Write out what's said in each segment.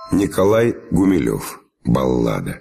Николай Гумилев. Баллада.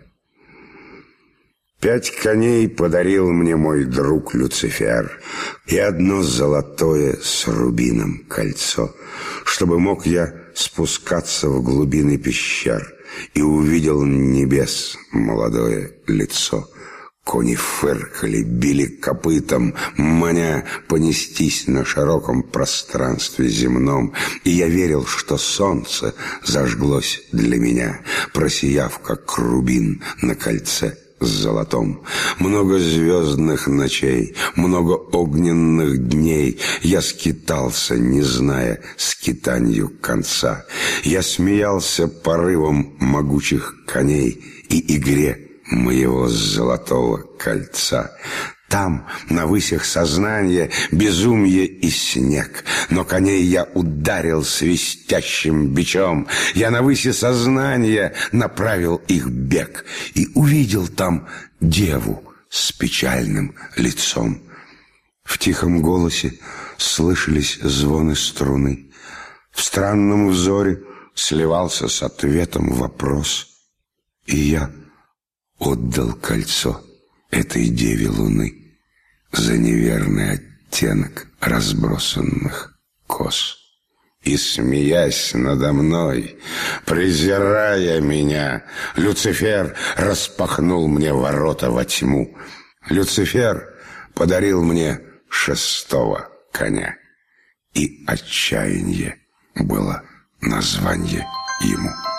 5 коней подарил мне мой друг Люцифер, и одно золотое с рубином кольцо, чтобы мог я спускаться в глубины пещер и увидел небес молодое лицо. Кони фыркали, били копытом, маня понестись на широком пространстве земном, и я верил, что солнце зажглось для меня, просияв, как рубин на кольце золотом. Много звездных ночей, много огненных дней я скитался, не зная скитанью конца. Я смеялся порывом могучих коней и игре моего золотого кольца. Там, на высях сознания, безумье и снег, но коней я ударил свистящим бичом. Я на выси сознания направил их бег и увидел там деву с печальным лицом. В тихом голосе слышались звоны струны. В странном взоре сливался с ответом вопрос. И я отдал кольцо этой деве луны за неверный оттенок разбросанных кос. И, смеясь надо мной, презирая меня, Люцифер распахнул мне ворота во тьму. Люцифер подарил мне 6-го коня, и отчаяние было название ему.